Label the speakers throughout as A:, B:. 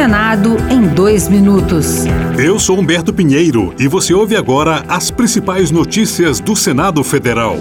A: Senado em 2 minutos.
B: Eu sou Humberto Pinheiro e você ouve agora as principais notícias do Senado Federal.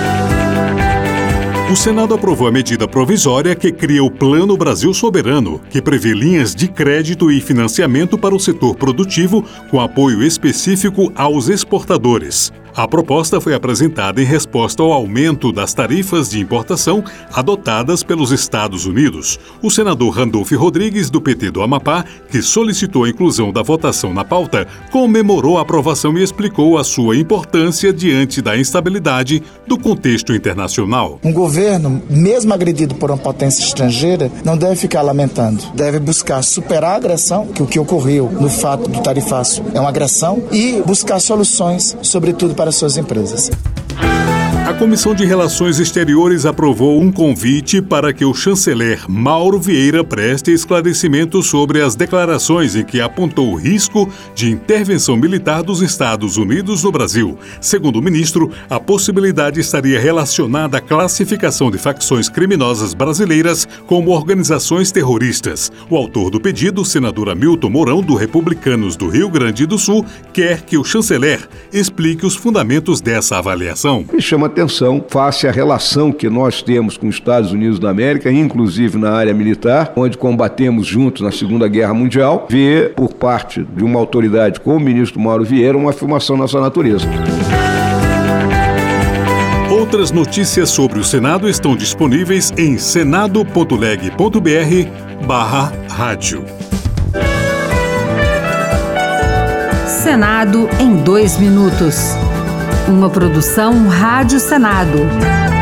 B: O Senado aprovou a medida provisória que cria o Plano Brasil Soberano, que prevê linhas de crédito e financiamento para o setor produtivo com apoio específico aos exportadores. A proposta foi apresentada em resposta ao aumento das tarifas de importação adotadas pelos Estados Unidos. O senador Randolph Rodrigues, do PT do Amapá, que solicitou a inclusão da votação na pauta, comemorou a aprovação e explicou a sua importância diante da instabilidade do contexto internacional.
C: Um governo, mesmo agredido por uma potência estrangeira, não deve ficar lamentando. Deve buscar superar a agressão, que o que ocorreu no fato do tarifaço é uma agressão, e buscar soluções, sobretudo para as suas empresas.
B: A Comissão de Relações Exteriores aprovou um convite para que o chanceler Mauro Vieira preste esclarecimentos sobre as declarações em que apontou o risco de intervenção militar dos Estados Unidos no Brasil. Segundo o ministro, a possibilidade estaria relacionada à classificação de facções criminosas brasileiras como organizações terroristas. O autor do pedido, o senador Hamilton Mourão, do Republicanos do Rio Grande do Sul, quer que o chanceler explique os fundamentos dessa avaliação.
D: Me chama atenção face à relação que nós temos com os Estados Unidos da América, inclusive na área militar, onde combatemos juntos na Segunda Guerra Mundial, ver por parte de uma autoridade como o ministro Mauro Vieira uma afirmação nessa natureza.
B: Outras notícias sobre o Senado estão disponíveis em senado.leg.br/rádio.
A: Senado em 2 minutos. Uma produção Rádio Senado.